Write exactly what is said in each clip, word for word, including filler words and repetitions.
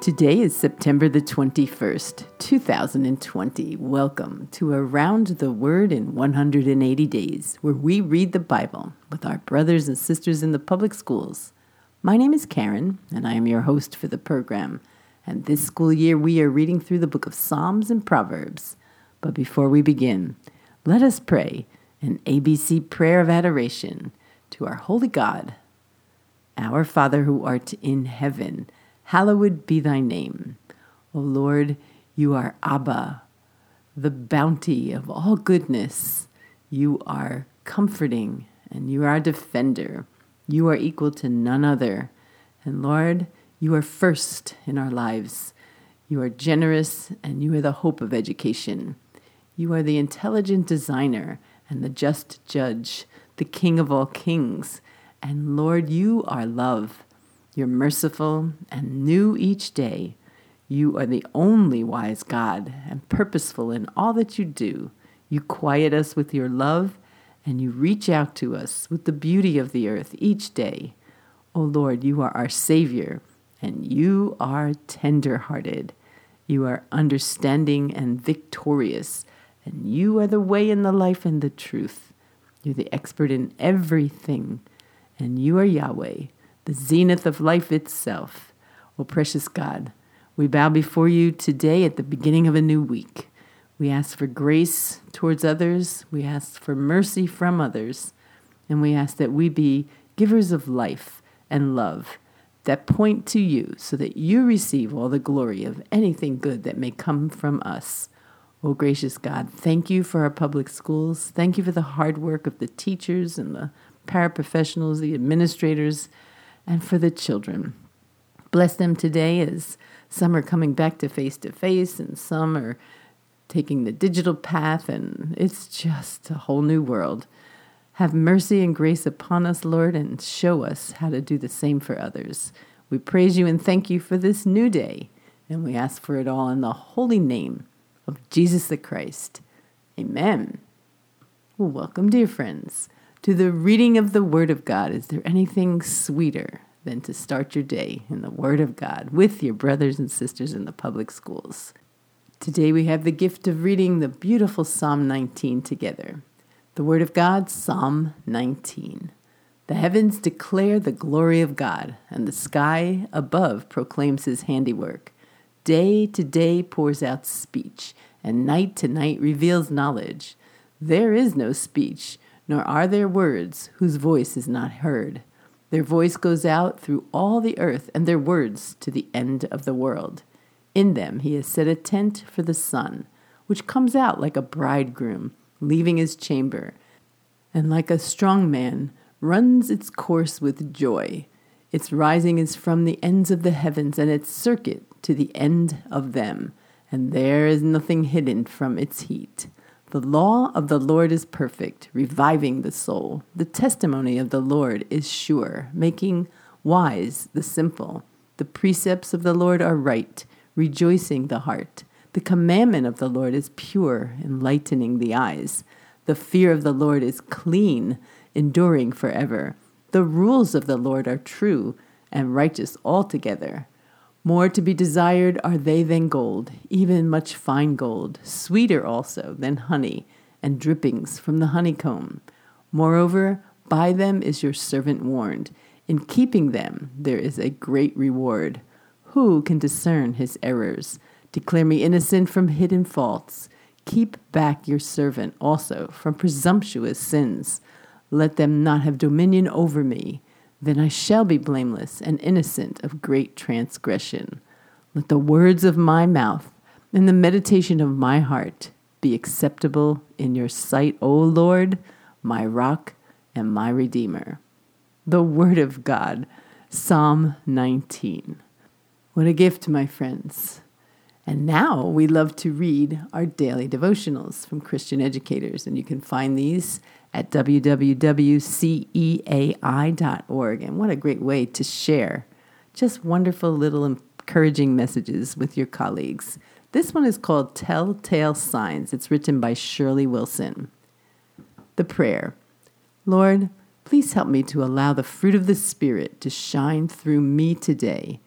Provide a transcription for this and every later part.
Today is September the twenty-first, two thousand twenty. Welcome to Around the Word in one hundred eighty days, where we read the Bible with our brothers and sisters in the public schools. My name is Karen, and I am your host for the program. And this school year, we are reading through the book of Psalms and Proverbs. But before we begin, let us pray an A B C prayer of adoration to our holy God. Our Father who art in heaven, hallowed be thy name. O Lord, you are Abba, the bounty of all goodness. You are comforting, and you are our defender. You are equal to none other. And Lord, you are first in our lives. You are generous, and you are the hope of education. You are the intelligent designer and the just judge, the King of all kings. And Lord, you are love. You're merciful and new each day. You are the only wise God and purposeful in all that you do. You quiet us with your love, and you reach out to us with the beauty of the earth each day. O Lord, you are our Savior, and you are tender-hearted. You are understanding and victorious, and you are the way and the life and the truth. You're the expert in everything, and you are Yahweh, the zenith of life itself. O precious God, we bow before you today at the beginning of a new week. We ask for grace towards others. We ask for mercy from others. And we ask that we be givers of life and love that point to you so that you receive all the glory of anything good that may come from us. O gracious God, thank you for our public schools. Thank you for the hard work of the teachers and the paraprofessionals, the administrators, and for the children. Bless them today as some are coming back to face-to-face and some are taking the digital path, and it's just a whole new world. Have mercy and grace upon us, Lord, and show us how to do the same for others. We praise you and thank you for this new day, and we ask for it all in the holy name of Jesus the Christ. Amen. Well, welcome, dear friends, to the reading of the Word of God. Is there anything sweeter than to start your day in the Word of God with your brothers and sisters in the public schools? Today we have the gift of reading the beautiful Psalm nineteen together. The Word of God, Psalm nineteen. The heavens declare the glory of God, and the sky above proclaims his handiwork. Day to day pours out speech, and night to night reveals knowledge. There is no speech, nor are there words whose voice is not heard. Their voice goes out through all the earth, and their words to the end of the world. In them he has set a tent for the sun, which comes out like a bridegroom, leaving his chamber, and like a strong man runs its course with joy. Its rising is from the ends of the heavens, and its circuit to the end of them, and there is nothing hidden from its heat. The law of the Lord is perfect, reviving the soul. The testimony of the Lord is sure, making wise the simple. The precepts of the Lord are right, rejoicing the heart. The commandment of the Lord is pure, enlightening the eyes. The fear of the Lord is clean, enduring forever. The rules of the Lord are true and righteous altogether. More to be desired are they than gold, even much fine gold, sweeter also than honey and drippings from the honeycomb. Moreover, by them is your servant warned. In keeping them there is a great reward. Who can discern his errors? Declare me innocent from hidden faults. Keep back your servant also from presumptuous sins. Let them not have dominion over me. Then I shall be blameless and innocent of great transgression. Let the words of my mouth and the meditation of my heart be acceptable in your sight, O Lord, my rock and my redeemer. The Word of God, Psalm nineteen. What a gift, my friends. And now we love to read our daily devotionals from Christian educators, and you can find these at w w w dot ceai dot org. And what a great way to share just wonderful little encouraging messages with your colleagues. This one is called Telltale Signs. It's written by Shirley Wilson. The prayer. Lord, please help me to allow the fruit of the Spirit to shine through me today.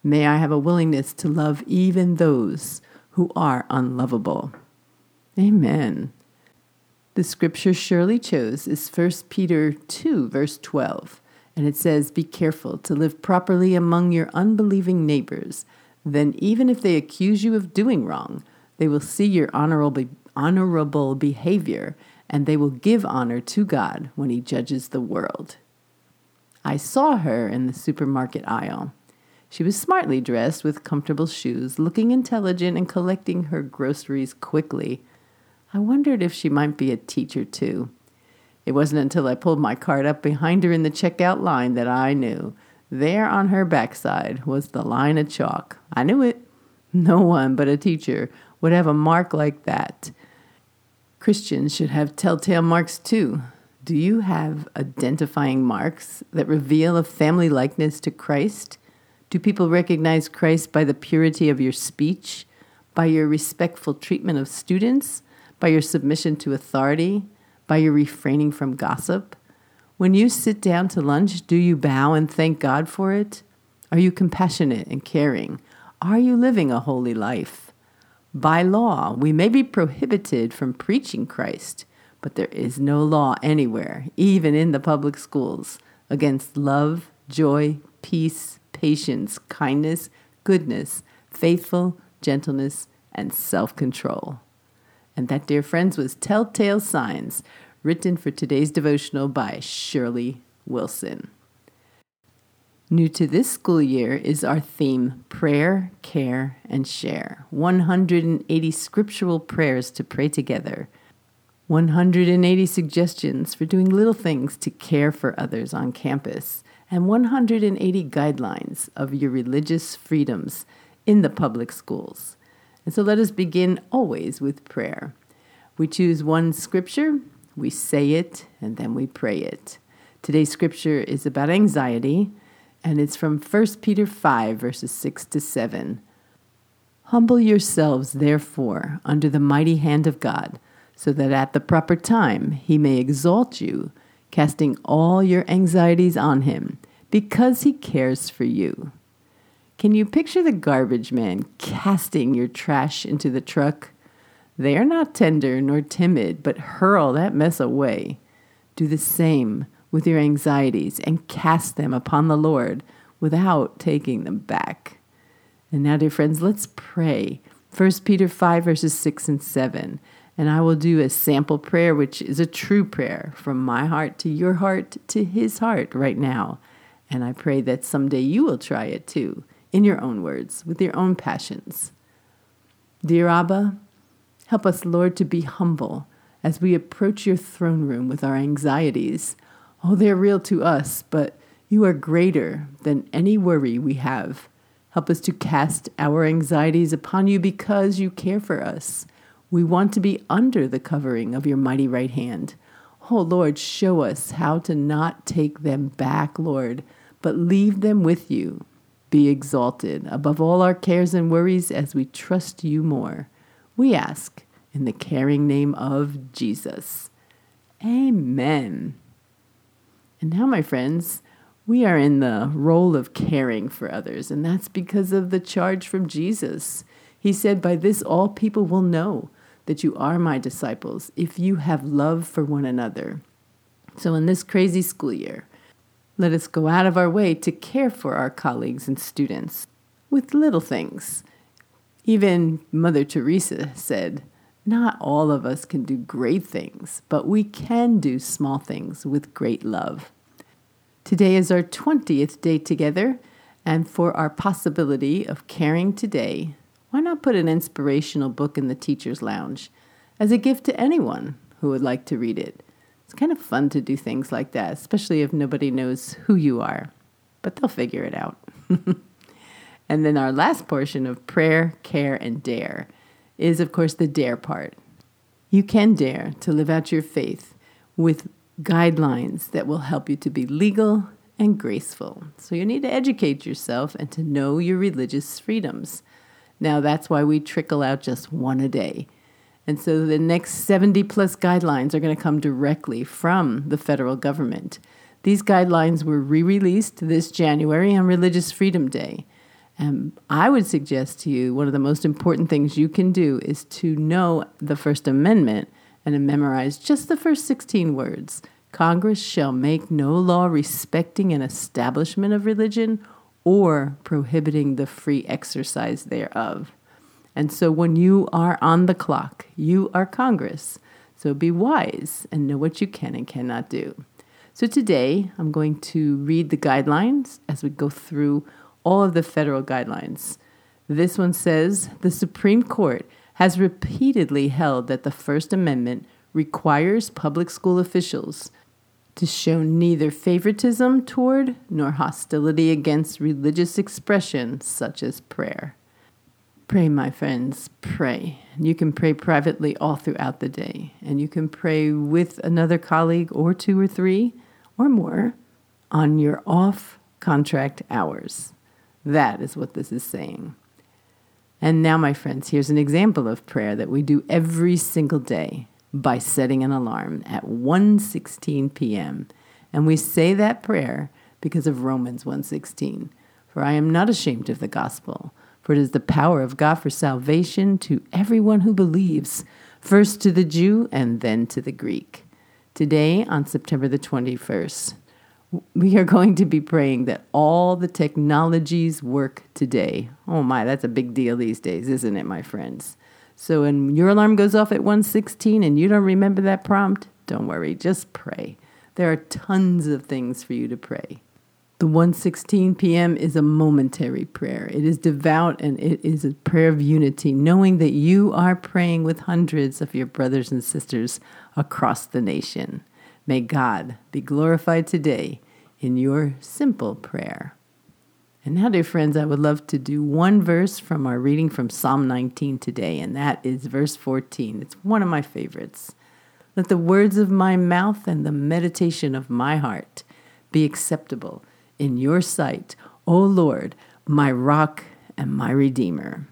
May I have a willingness to love even those who are unlovable. Amen. The scripture Shirley chose is First Peter two, verse twelve, and it says, "Be careful to live properly among your unbelieving neighbors. Then even if they accuse you of doing wrong, they will see your honorable, honorable behavior, and they will give honor to God when he judges the world." I saw her in the supermarket aisle. She was smartly dressed with comfortable shoes, looking intelligent and collecting her groceries quickly. I wondered if she might be a teacher too. It wasn't until I pulled my cart up behind her in the checkout line that I knew. There on her backside was the line of chalk. I knew it. No one but a teacher would have a mark like that. Christians should have telltale marks too. Do you have identifying marks that reveal a family likeness to Christ? Do people recognize Christ by the purity of your speech, by your respectful treatment of students, by your submission to authority, by your refraining from gossip? When you sit down to lunch, do you bow and thank God for it? Are you compassionate and caring? Are you living a holy life? By law, we may be prohibited from preaching Christ, but there is no law anywhere, even in the public schools, against love, joy, peace, patience, kindness, goodness, faithful, gentleness, and self-control. And that, dear friends, was Telltale Signs, written for today's devotional by Shirley Wilson. New to this school year is our theme, Prayer, Care, and Share. one hundred eighty scriptural prayers to pray together. one hundred eighty suggestions for doing little things to care for others on campus. And one hundred eighty guidelines of your religious freedoms in the public schools. And so let us begin always with prayer. We choose one scripture, we say it, and then we pray it. Today's scripture is about anxiety, and it's from First Peter five, verses six to seven. "Humble yourselves, therefore, under the mighty hand of God, so that at the proper time he may exalt you, casting all your anxieties on him, because he cares for you." Can you picture the garbage man casting your trash into the truck? They are not tender nor timid, but hurl that mess away. Do the same with your anxieties and cast them upon the Lord without taking them back. And now, dear friends, let's pray. First Peter five, verses six and seven. And I will do a sample prayer, which is a true prayer from my heart to your heart to his heart right now. And I pray that someday you will try it too, in your own words, with your own passions. Dear Abba, help us, Lord, to be humble as we approach your throne room with our anxieties. Oh, they're real to us, but you are greater than any worry we have. Help us to cast our anxieties upon you because you care for us. We want to be under the covering of your mighty right hand. Oh, Lord, show us how to not take them back, Lord, but leave them with you. Be exalted above all our cares and worries as we trust you more. We ask in the caring name of Jesus. Amen. And now, my friends, we are in the role of caring for others, and that's because of the charge from Jesus. He said, "By this all people will know that you are my disciples, if you have love for one another." So in this crazy school year, let us go out of our way to care for our colleagues and students with little things. Even Mother Teresa said, not all of us can do great things, but we can do small things with great love. Today is our twentieth day together, and for our possibility of caring today, why not put an inspirational book in the teacher's lounge as a gift to anyone who would like to read it? It's kind of fun to do things like that, especially if nobody knows who you are, but they'll figure it out. And then our last portion of prayer, care, and dare is, of course, the dare part. You can dare to live out your faith with guidelines that will help you to be legal and graceful. So you need to educate yourself and to know your religious freedoms. Now, that's why we trickle out just one a day. And so the next seventy plus guidelines are going to come directly from the federal government. These guidelines were re-released this January on Religious Freedom Day. And I would suggest to you one of the most important things you can do is to know the First Amendment and to memorize just the first sixteen words. Congress shall make no law respecting an establishment of religion or prohibiting the free exercise thereof. And so when you are on the clock, you are Congress. So be wise and know what you can and cannot do. So today I'm going to read the guidelines as we go through all of the federal guidelines. This one says, the Supreme Court has repeatedly held that the First Amendment requires public school officials to show neither favoritism toward nor hostility against religious expression such as prayer. Pray, my friends, pray. You can pray privately all throughout the day, and you can pray with another colleague or two or three or more on your off-contract hours. That is what this is saying. And now, my friends, here's an example of prayer that we do every single day by setting an alarm at one sixteen p.m. And we say that prayer because of Romans one sixteen. For I am not ashamed of the gospel, for it is the power of God for salvation to everyone who believes, first to the Jew and then to the Greek. Today, on September the twenty-first, we are going to be praying that all the technologies work today. Oh my, that's a big deal these days, isn't it, my friends? So when your alarm goes off at one sixteen and you don't remember that prompt, don't worry, just pray. There are tons of things for you to pray. The one sixteen p.m. is a momentary prayer. It is devout and it is a prayer of unity, knowing that you are praying with hundreds of your brothers and sisters across the nation. May God be glorified today in your simple prayer. And now, dear friends, I would love to do one verse from our reading from Psalm nineteen today, and that is verse fourteen. It's one of my favorites. Let the words of my mouth and the meditation of my heart be acceptable in your sight, O Lord, my rock and my redeemer.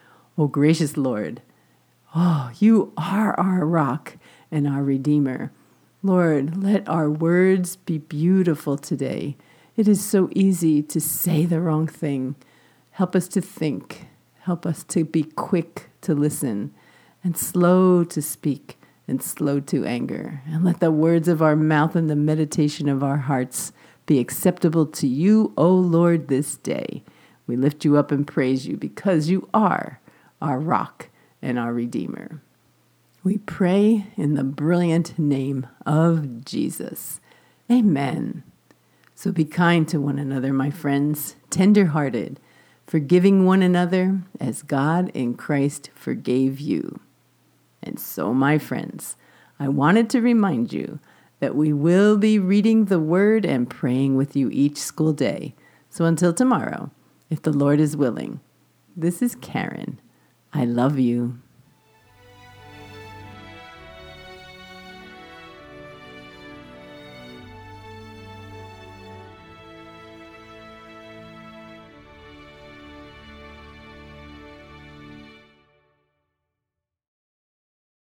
O gracious Lord, oh, you are our rock and our redeemer. Lord, let our words be beautiful today. It is so easy to say the wrong thing. Help us to think. Help us to be quick to listen and slow to speak and slow to anger. And let the words of our mouth and the meditation of our hearts be acceptable to you, O Lord, this day. We lift you up and praise you because you are our rock and our redeemer. We pray in the brilliant name of Jesus. Amen. So be kind to one another, my friends, tender-hearted, forgiving one another as God in Christ forgave you. And so, my friends, I wanted to remind you that we will be reading the Word and praying with you each school day. So until tomorrow, if the Lord is willing, this is Karen. I love you.